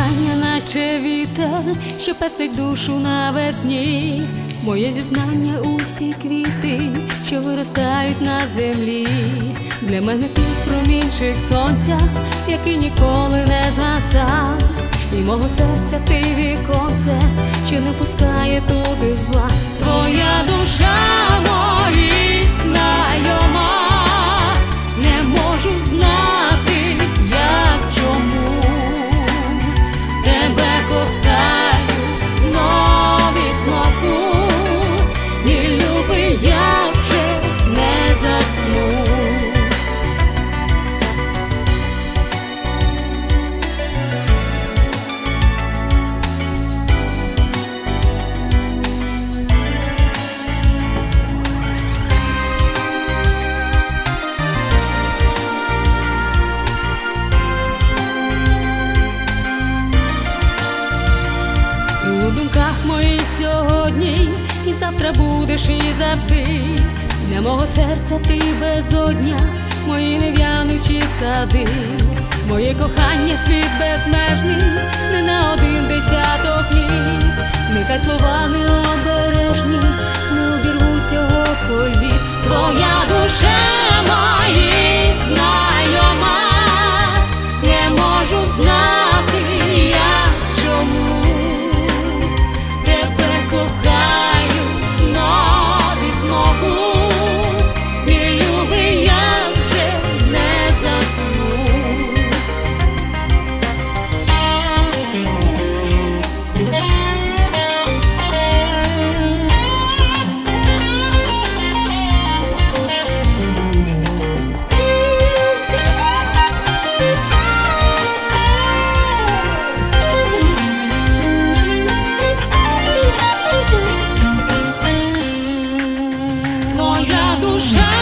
кохання, наче вітер, що пестить душу навесні. Моє зізнання у всі квіти, що виростають на землі. Для мене ти промінчик сонця, який ніколи не згасав. І мого серця ти віконце, що не пускає туди зла. Твоя душа моїй знайома, не можу знати, як чому. Тебе кохаю знов і знову, мій любий, я вже не засну. У думках моїх сьогодні, і завтра будеш, і завжди. Для мого серця ти безодня, мої нев'янучі сади. Моє кохання світ безмежний, не на один десяток літ. Нехай слова необережні не обірвуть цього політ. Твоя душа моїй знайома, не можу знати, як чому. Тебе кохаю знов і знову, мій любий, я вже не засну. Твоя душа